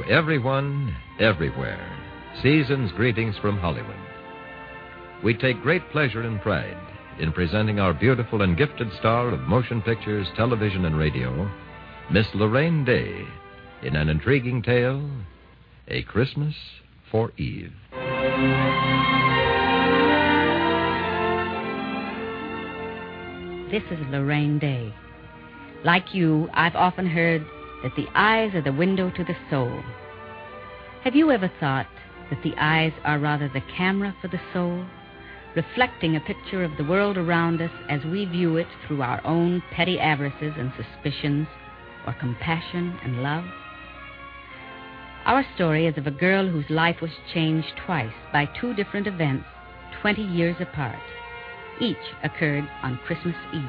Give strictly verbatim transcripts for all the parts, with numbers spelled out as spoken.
everyone, everywhere. Season's greetings from Hollywood. We take great pleasure and pride in presenting our beautiful and gifted star of motion pictures, television, and radio, Miss Lorraine Day, in an intriguing tale, A Christmas for Eve. This is Lorraine Day. Like you, I've often heard that the eyes are the window to the soul. Have you ever thought that the eyes are rather the camera for the soul, reflecting a picture of the world around us as we view it through our own petty avarices and suspicions, or compassion and love? Our story is of a girl whose life was changed twice by two different events, twenty years apart. Each occurred on Christmas Eve.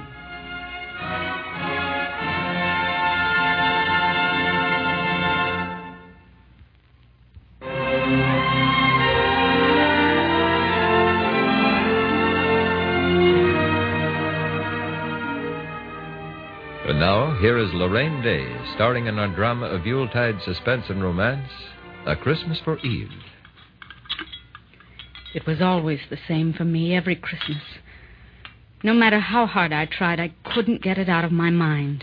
And now, here is Lorraine Day, starring in our drama of Yuletide suspense and romance, A Christmas for Eve. It was always the same for me every Christmas. No matter how hard I tried, I couldn't get it out of my mind.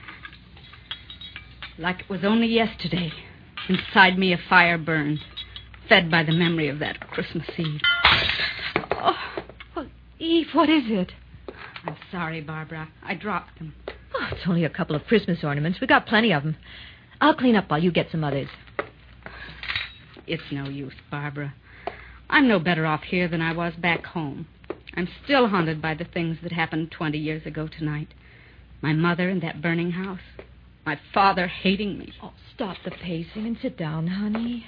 Like it was only yesterday. Inside me a fire burned, fed by the memory of that Christmas Eve. Oh, well, Eve, what is it? I'm sorry, Barbara. I dropped them. Oh, it's only a couple of Christmas ornaments. We got plenty of them. I'll clean up while you get some others. It's no use, Barbara. I'm no better off here than I was back home. I'm still haunted by the things that happened twenty years ago tonight. My mother in that burning house. My father hating me. Oh, stop the pacing and sit down, honey.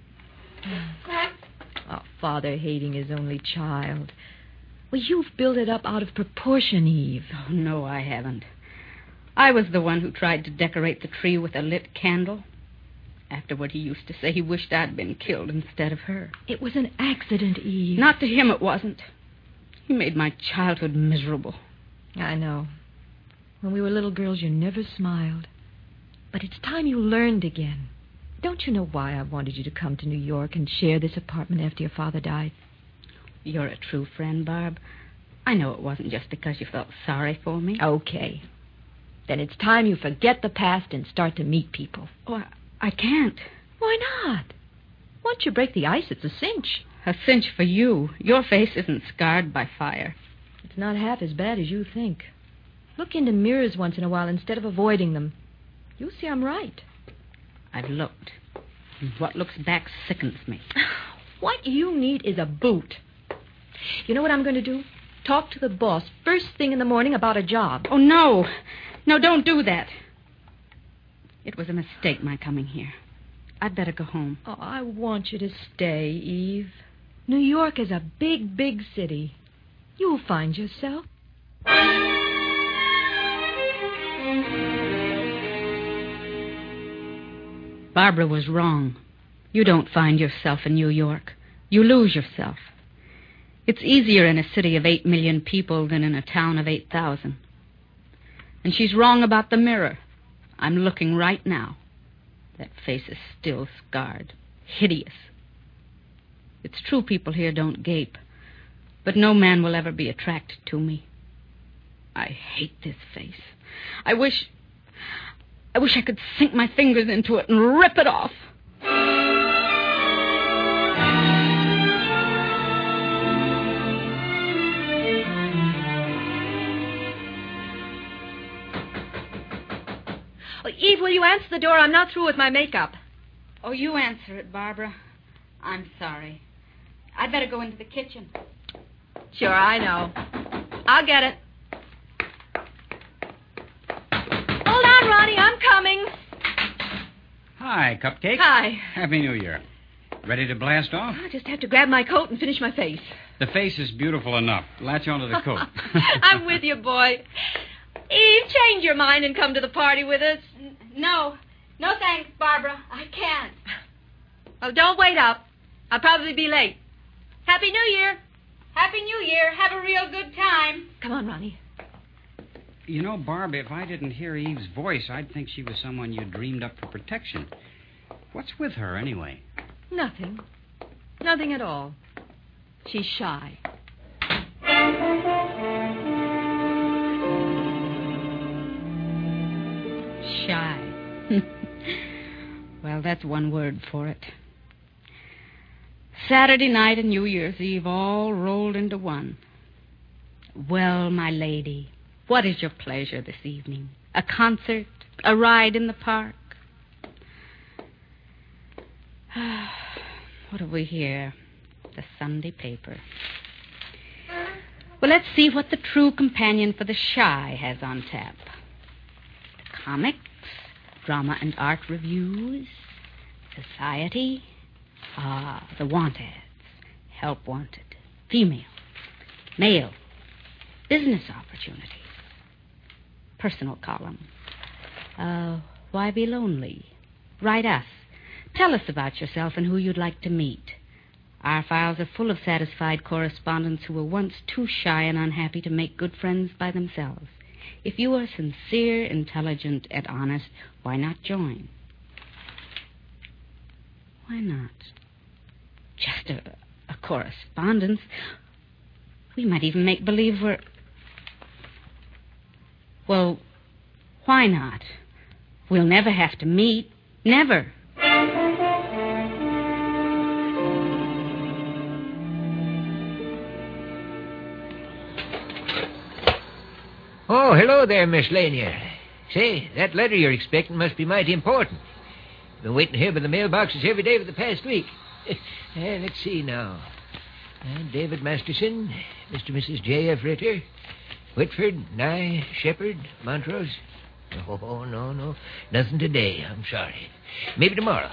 Oh, father hating his only child. Well, you've built it up out of proportion, Eve. Oh, no, I haven't. I was the one who tried to decorate the tree with a lit candle. Afterward, he used to say he wished I'd been killed instead of her. It was an accident, Eve. Not to him, it wasn't. He made my childhood miserable. I know. When we were little girls, you never smiled. But it's time you learned again. Don't you know why I wanted you to come to New York and share this apartment after your father died? You're a true friend, Barb. I know it wasn't just because you felt sorry for me. Okay. Then it's time you forget the past and start to meet people. Oh, I, I can't. Why not? Once you break the ice, it's a cinch. A cinch for you. Your face isn't scarred by fire. It's not half as bad as you think. Look into mirrors once in a while instead of avoiding them. You'll see I'm right. I've looked. And what looks back sickens me. What you need is a boot. You know what I'm going to do? Talk to the boss first thing in the morning about a job. Oh, no. No, don't do that. It was a mistake, my coming here. I'd better go home. Oh, I want you to stay, Eve. New York is a big, big city. You'll find yourself. Barbara was wrong. You don't find yourself in New York. You lose yourself. It's easier in a city of eight million people than in a town of eight thousand. And she's wrong about the mirror. I'm looking right now. That face is still scarred. Hideous. It's true people here don't gape. But no man will ever be attracted to me. I hate this face. I wish... I wish I could sink my fingers into it and rip it off. Oh, Eve, will you answer the door? I'm not through with my makeup. Oh, you answer it, Barbara. I'm sorry. I'd better go into the kitchen. Sure, I know. I'll get it. Hold on, Ronnie. I'm coming. Hi, Cupcake. Hi. Happy New Year. Ready to blast off? I just have to grab my coat and finish my face. The face is beautiful enough. Latch onto the coat. I'm with you, boy. Eve, change your mind and come to the party with us. N- no. No thanks, Barbara. I can't. Well, don't wait up. I'll probably be late. Happy New Year. Happy New Year. Have a real good time. Come on, Ronnie. You know, Barb, if I didn't hear Eve's voice, I'd think she was someone you dreamed up for protection. What's with her, anyway? Nothing. Nothing at all. She's shy. Shy. Well, that's one word for it. Saturday night and New Year's Eve all rolled into one. Well, my lady, what is your pleasure this evening? A concert? A ride in the park? What have we here? The Sunday paper. Well, let's see what the true companion for the shy has on tap. Comics, drama and art reviews, society. Ah, the want ads. Help wanted. Female. Male. Business opportunities. Personal column. Uh, why be lonely? Write us. Tell us about yourself and who you'd like to meet. Our files are full of satisfied correspondents who were once too shy and unhappy to make good friends by themselves. If you are sincere, intelligent, and honest, why not join? Why not? Just a, a correspondence. We might even make believe we're... Well, why not? We'll never have to meet. Never. Oh, hello there, Miss Lanier. Say, that letter you're expecting must be mighty important. Been waiting here by the mailboxes every day for the past week. uh, let's see now. Uh, David Masterson, Mister and Missus J F. Ritter, Whitford, Nye, Shepherd, Montrose. Oh, no, no. Nothing today, I'm sorry. Maybe tomorrow.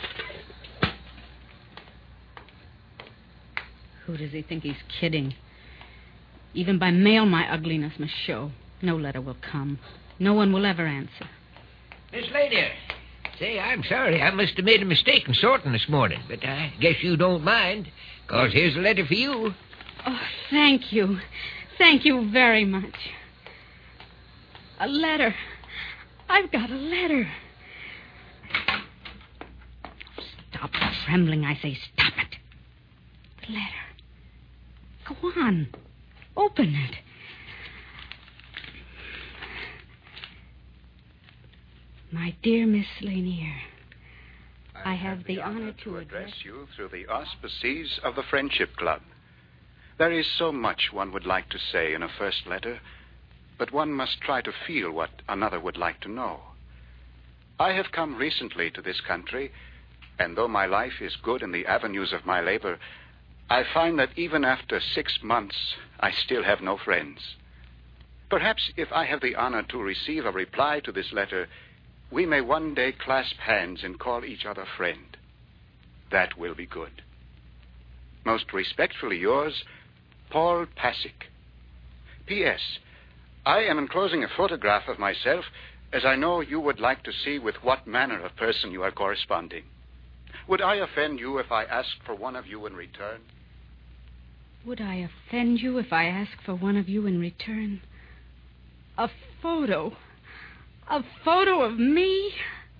Who does he think he's kidding? Even by mail, my ugliness must show. No letter will come. No one will ever answer. Miss Lanier, say, I'm sorry. I must have made a mistake in sorting this morning, but I guess you don't mind, because here's a letter for you. Oh, thank you. Thank you very much. A letter. I've got a letter. Stop trembling, I say. Stop it. The letter. Go on. Open it. My dear Miss Lanier, I have the honor to address you through the auspices of the Friendship Club. There is so much one would like to say in a first letter, but one must try to feel what another would like to know. I have come recently to this country, and though my life is good in the avenues of my labor, I find that even after six months, I still have no friends. Perhaps if I have the honor to receive a reply to this letter, we may one day clasp hands and call each other friend. That will be good. Most respectfully yours, Paul Pasick. P S. I am enclosing a photograph of myself, as I know you would like to see with what manner of person you are corresponding. Would I offend you if I asked for one of you in return? Would I offend you if I asked for one of you in return? A photo. A photo of me?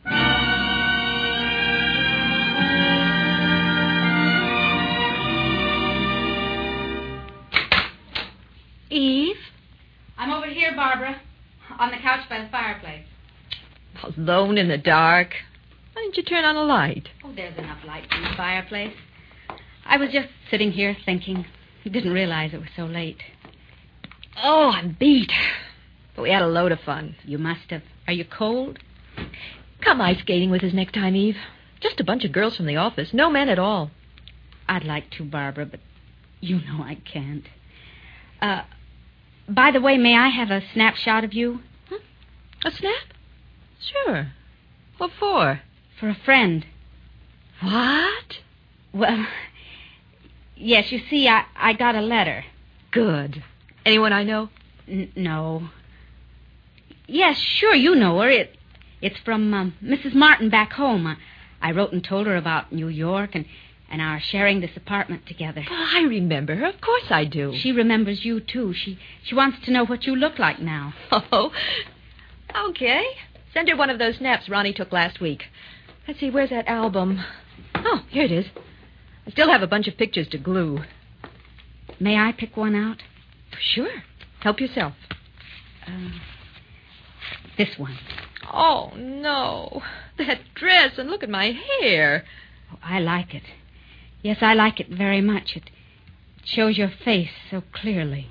Eve? I'm over here, Barbara. On the couch by the fireplace. Alone in the dark. Why didn't you turn on a light? Oh, there's enough light from the fireplace. I was just sitting here thinking. Didn't realize it was so late. Oh, I'm beat. But we had a load of fun. You must have. Are you cold? Come ice skating with us next time, Eve. Just a bunch of girls from the office. No men at all. I'd like to, Barbara, but you know I can't. Uh, by the way, may I have a snapshot of you? Huh? A snap? Sure. What for? For a friend. What? Well, yes, you see, I, I got a letter. Good. Anyone I know? N- no. Yes, sure, you know her. It, it's from um, Missus Martin back home. I, I wrote and told her about New York and, and our sharing this apartment together. Oh, I remember her. Of course I do. She remembers you, too. She, she wants to know what you look like now. Oh, okay. Send her one of those snaps Ronnie took last week. Let's see, where's that album? Oh, here it is. I still have a bunch of pictures to glue. May I pick one out? Sure. Help yourself. Uh, this one. Oh, no. That dress, and look at my hair. Oh, I like it. Yes, I like it very much. It shows your face so clearly.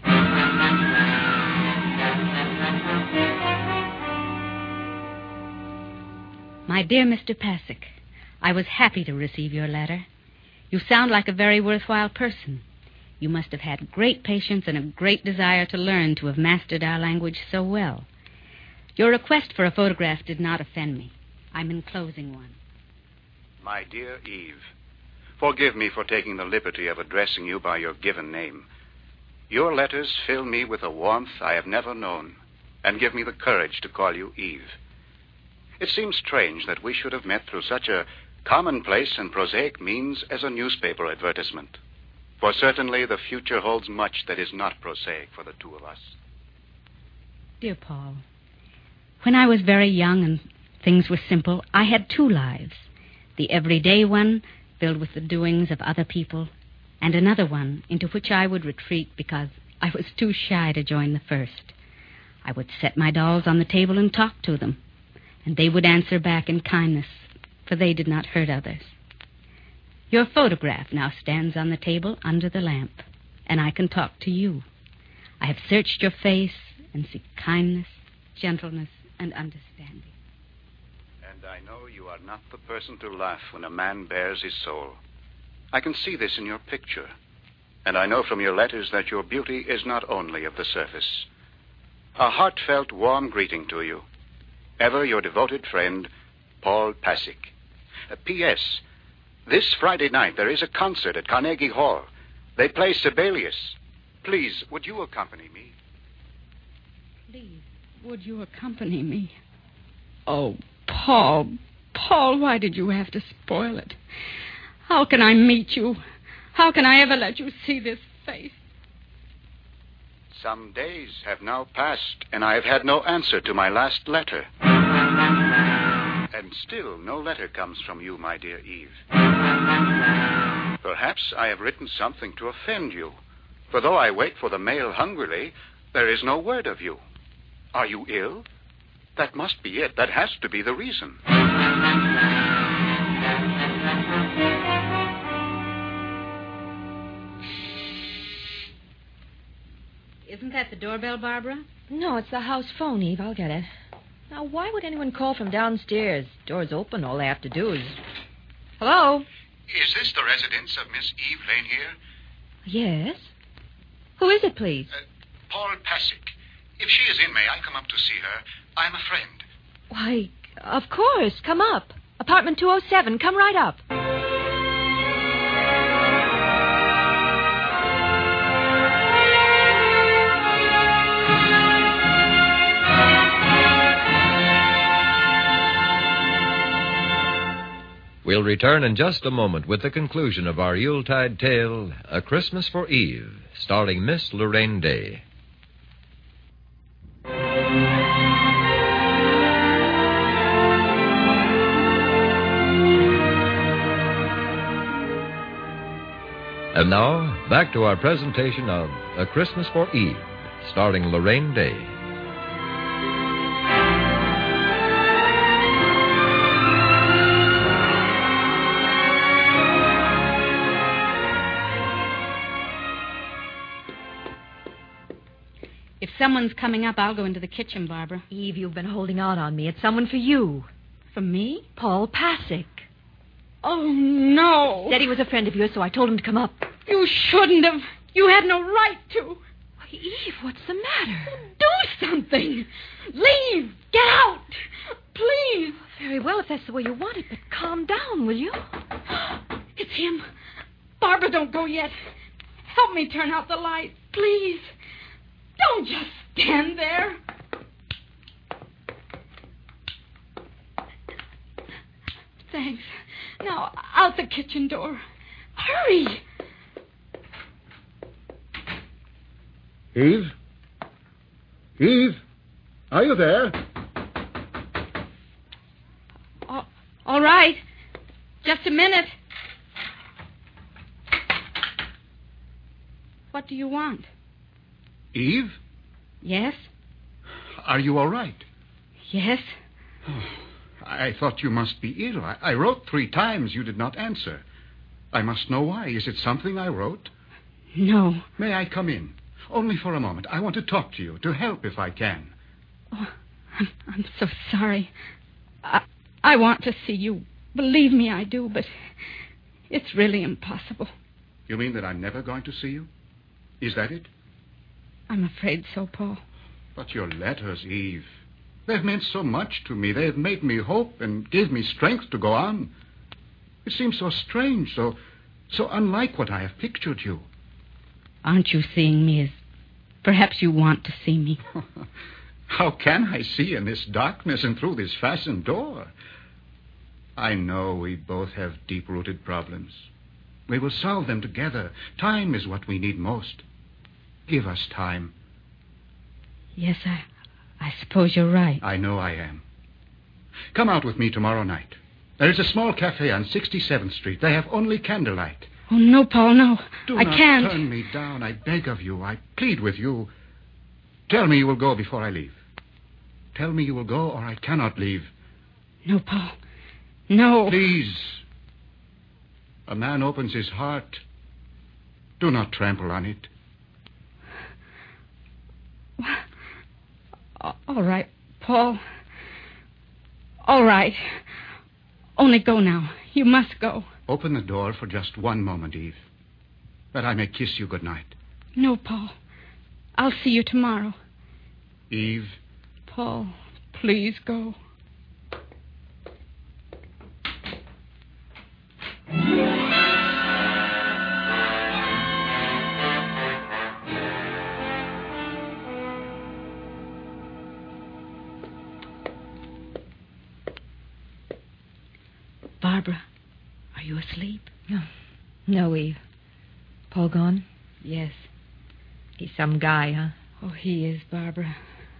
My dear Mister Pasek, I was happy to receive your letter. You sound like a very worthwhile person. You must have had great patience and a great desire to learn to have mastered our language so well. Your request for a photograph did not offend me. I'm enclosing one. My dear Eve, forgive me for taking the liberty of addressing you by your given name. Your letters fill me with a warmth I have never known and give me the courage to call you Eve. It seems strange that we should have met through such a commonplace and prosaic means as a newspaper advertisement. For certainly the future holds much that is not prosaic for the two of us. Dear Paul, when I was very young and things were simple, I had two lives. The everyday one, filled with the doings of other people, and another one into which I would retreat because I was too shy to join the first. I would set my dolls on the table and talk to them, and they would answer back in kindness, for they did not hurt others. Your photograph now stands on the table under the lamp, and I can talk to you. I have searched your face and see kindness, gentleness, and understanding. And I know you are not the person to laugh when a man bares his soul. I can see this in your picture, and I know from your letters that your beauty is not only of the surface. A heartfelt, warm greeting to you. Ever your devoted friend, Paul Pasek. Uh, P S This Friday night there is a concert at Carnegie Hall. They play Sibelius. Please, would you accompany me? Please, would you accompany me? Oh, Paul, Paul, why did you have to spoil it? How can I meet you? How can I ever let you see this face? Some days have now passed, and I have had no answer to my last letter. And still no letter comes from you, my dear Eve. Perhaps I have written something to offend you, for though I wait for the mail hungrily, there is no word of you. Are you ill? That must be it. That has to be the reason. Isn't that the doorbell, Barbara? No, it's the house phone, Eve. I'll get it. Now, why would anyone call from downstairs? Door's open. All they have to do is... Hello? Is this the residence of Miss Eve Lane here? Yes. Who is it, please? Uh, Paul Pasek. If she is in, may I come up to see her? I'm a friend. Why, of course. Come up. Apartment two oh seven. Come right up. We'll return in just a moment with the conclusion of our Yuletide tale, A Christmas for Eve, starring Miss Lorraine Day. And now, back to our presentation of A Christmas for Eve, starring Lorraine Day. If someone's coming up, I'll go into the kitchen, Barbara. Eve, you've been holding out on me. It's someone for you. For me? Paul Pasek. Oh, no. Said he was a friend of yours, so I told him to come up. You shouldn't have. You had no right to. Eve, what's the matter? Do something. Leave. Get out. Please. Very well, if that's the way you want it, but calm down, will you? It's him. Barbara, don't go yet. Help me turn out the light, please. Don't just stand there. Thanks. Now, out the kitchen door. Hurry. Eve? Eve? Are you there? Oh, all right. Just a minute. What do you want? Eve? Yes? Are you all right? Yes? I thought you must be ill. I, I wrote three times. You did not answer. I must know why. Is it something I wrote? No. May I come in? Only for a moment. I want to talk to you, to help if I can. Oh, I'm, I'm so sorry. I, I want to see you. Believe me, I do, but it's really impossible. You mean that I'm never going to see you? Is that it? I'm afraid so, Paul. But your letters, Eve, they've meant so much to me. They've made me hope and gave me strength to go on. It seems so strange, so, so unlike what I have pictured you. Aren't you seeing me as perhaps you want to see me? How can I see in this darkness and through this fastened door? I know we both have deep-rooted problems. We will solve them together. Time is what we need most. Give us time. Yes, I, I suppose you're right. I know I am. Come out with me tomorrow night. There is a small cafe on sixty-seventh Street. They have only candlelight. Oh, no, Paul, no. Do I not can't. turn me down. I beg of you. I plead with you. Tell me you will go before I leave. Tell me you will go or I cannot leave. No, Paul. No. Please. A man opens his heart. Do not trample on it. All right, Paul. All right. Only go now. You must go. Open the door for just one moment, Eve. That I may kiss you good night. No, Paul. I'll see you tomorrow. Eve. Paul, please go. Barbara, are you asleep? No. No, Eve. Paul gone? Yes. He's some guy, huh? Oh, he is, Barbara.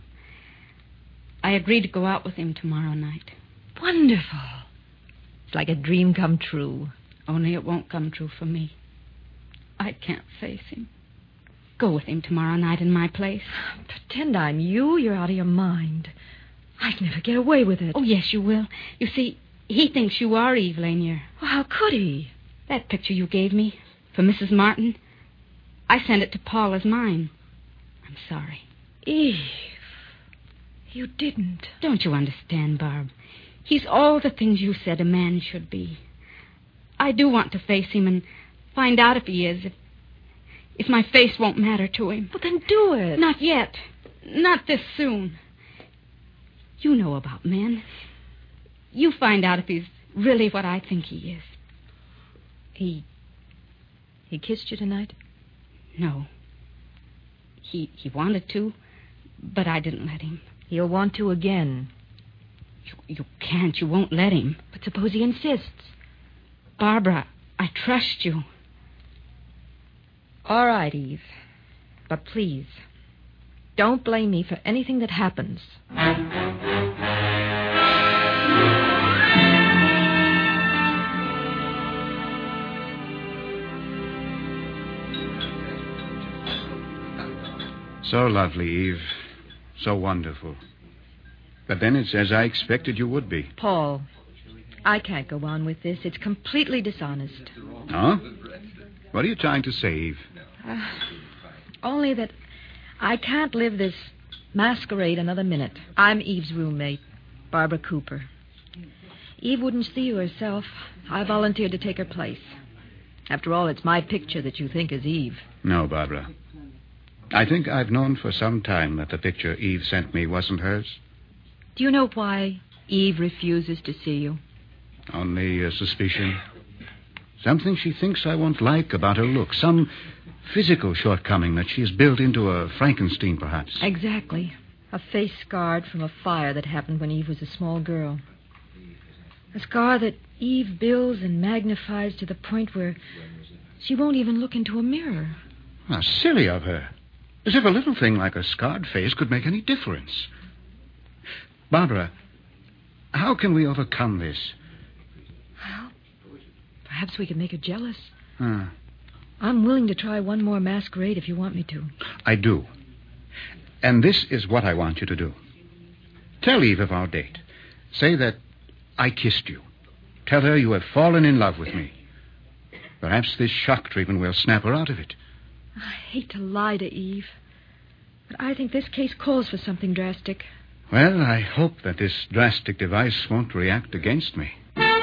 I agreed to go out with him tomorrow night. Wonderful. It's like a dream come true. Only it won't come true for me. I can't face him. Go with him tomorrow night in my place. Pretend I'm you. You're out of your mind. I'd never get away with it. Oh, yes, you will. You see, he thinks you are Eve Lanier. Well, how could he? That picture you gave me for Missus Martin, I sent it to Paul as mine. I'm sorry. Eve, you didn't. Don't you understand, Barb? He's all the things you said a man should be. I do want to face him and find out if he is, if, if my face won't matter to him. Well, then do it. Not yet. Not this soon. You know about men. You find out if he's really what I think he is. He... He kissed you tonight? No. He he wanted to, but I didn't let him. He'll want to again. You, you can't. You won't let him. But suppose he insists. Barbara, I trust you. All right, Eve. But please, don't blame me for anything that happens. So lovely, Eve. So wonderful. But then it's as I expected you would be. Paul, I can't go on with this. It's completely dishonest. Huh? What are you trying to say, Eve? Uh, only that I can't live this masquerade another minute. I'm Eve's roommate, Barbara Cooper. Eve wouldn't see you herself. I volunteered to take her place. After all, it's my picture that you think is Eve. No, Barbara. I think I've known for some time that the picture Eve sent me wasn't hers. Do you know why Eve refuses to see you? Only a suspicion. Something she thinks I won't like about her look. Some physical shortcoming that she has built into a Frankenstein, perhaps. Exactly. A face scarred from a fire that happened when Eve was a small girl. A scar that Eve builds and magnifies to the point where she won't even look into a mirror. How silly of her. As if a little thing like a scarred face could make any difference. Barbara, how can we overcome this? Well, Perhaps we could make her jealous. Hmm. I'm willing to try one more masquerade if you want me to. I do. And this is what I want you to do. Tell Eve of our date. Say that I kissed you. Tell her you have fallen in love with me. Perhaps this shock treatment will snap her out of it. I hate to lie to Eve, but I think this case calls for something drastic. Well, I hope that this drastic device won't react against me.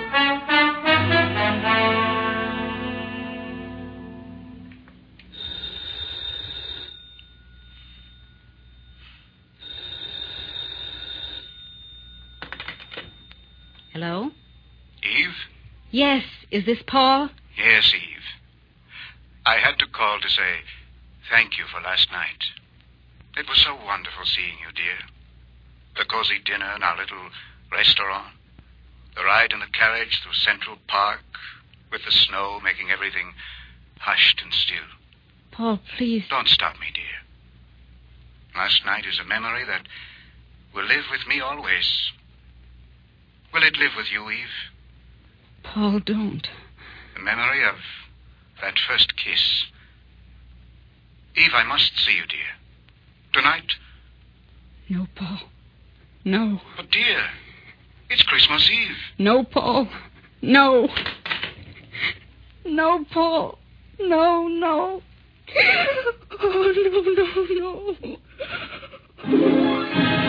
Hello? Eve? Yes, is this Paul? Yes, Eve. I had to call to say thank you for last night. It was so wonderful seeing you, dear. The cozy dinner in our little restaurant. The ride in the carriage through Central Park, with the snow making everything hushed and still. Paul, please. Don't stop me, dear. Last night is a memory that will live with me always. Will it live with you, Eve? Paul, don't. The memory of that first kiss. Eve, I must see you, dear. Tonight? No, Paul. No. But, dear, it's Christmas Eve. No, Paul. No. No, Paul. No, no. Oh, no, no, no.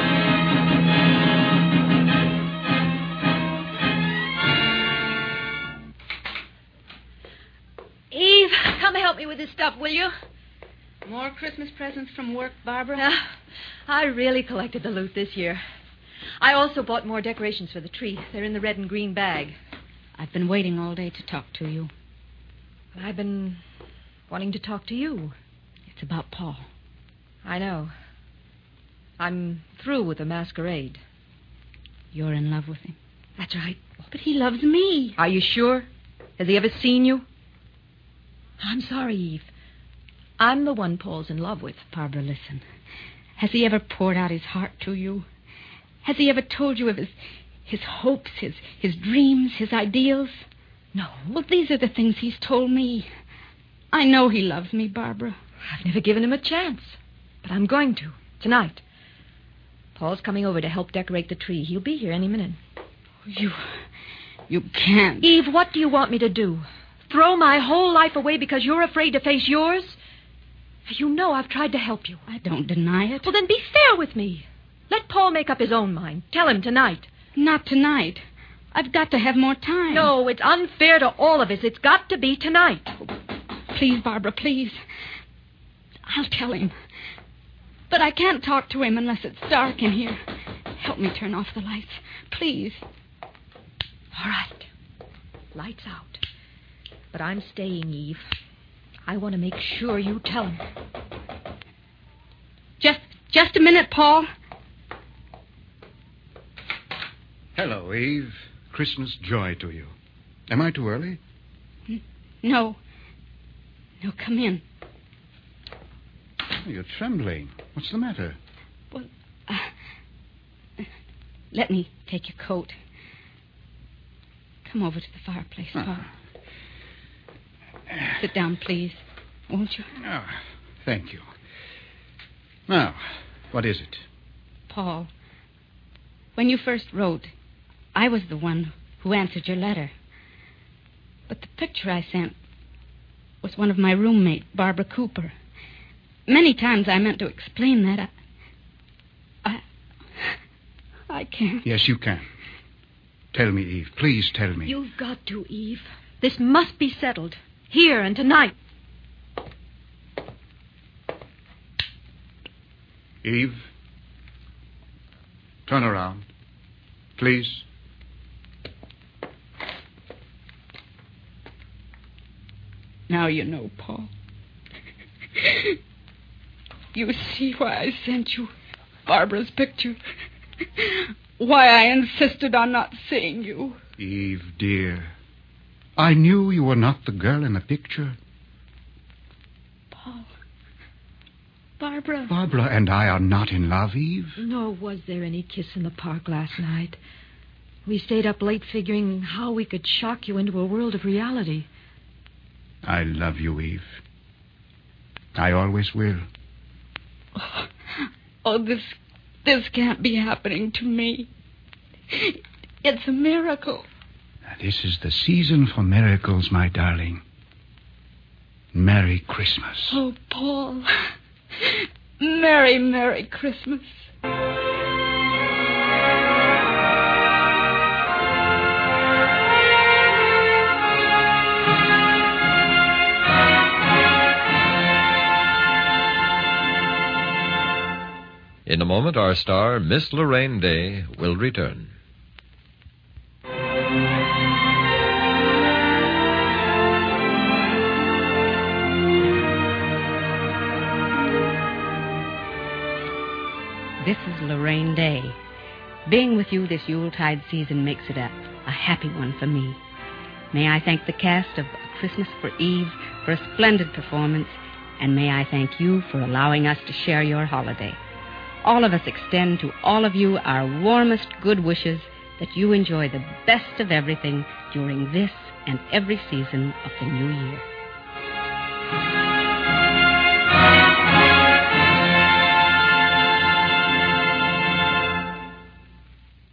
Eve, come help me with this stuff, will you? More Christmas presents from work, Barbara? Uh, I really collected the loot this year. I also bought more decorations for the tree. They're in the red and green bag. I've been waiting all day to talk to you. I've been wanting to talk to you. It's about Paul. I know. I'm through with the masquerade. You're in love with him? That's right. But he loves me. Are you sure? Has he ever seen you? I'm sorry, Eve. I'm the one Paul's in love with. Barbara, listen. Has he ever poured out his heart to you? Has he ever told you of his his hopes, his, his dreams, his ideals? No. Well, these are the things he's told me. I know he loves me, Barbara. I've never given him a chance. But I'm going to. Tonight. Paul's coming over to help decorate the tree. He'll be here any minute. You... you can't. Eve, what do you want me to do? Throw my whole life away because you're afraid to face yours? You know I've tried to help you. I don't deny it. Well, then be fair with me. Let Paul make up his own mind. Tell him tonight. Not tonight. I've got to have more time. No, it's unfair to all of us. It's got to be tonight. Please, Barbara, please. I'll tell him. But I can't talk to him unless it's dark in here. Help me turn off the lights. Please. All right. Lights out. But I'm staying, Eve. I want to make sure you tell him. Just, just a minute, Paul. Hello, Eve. Christmas joy to you. Am I too early? N- no. No, come in. You're trembling. What's the matter? Well, uh, let me take your coat. Come over to the fireplace, Paul. Ah. Sit down, please. Won't you? Oh, thank you. Now, what is it? Paul, when you first wrote, I was the one who answered your letter. But the picture I sent was one of my roommate, Barbara Cooper. Many times I meant to explain that. I... I, I can't. Yes, you can. Tell me, Eve. Please tell me. You've got to, Eve. This must be settled. Here and tonight. Eve, turn around. Please. Now you know, Paul. You see why I sent you Barbara's picture. Why I insisted on not seeing you. Eve, dear. I knew you were not the girl in the picture. Paul. Barbara. Barbara and I are not in love, Eve. Nor was there any kiss in the park last night. We stayed up late figuring how we could shock you into a world of reality. I love you, Eve. I always will. Oh, oh this, this can't be happening to me. It's a miracle. This is the season for miracles, my darling. Merry Christmas. Oh, Paul. Merry, Merry Christmas. In a moment, our star, Miss Lorraine Day, will return. This is Lorraine Day. Being with you this Yuletide season makes it a, a happy one for me. May I thank the cast of A Christmas for Eve for a splendid performance, and may I thank you for allowing us to share your holiday. All of us extend to all of you our warmest good wishes that you enjoy the best of everything during this and every season of the new year.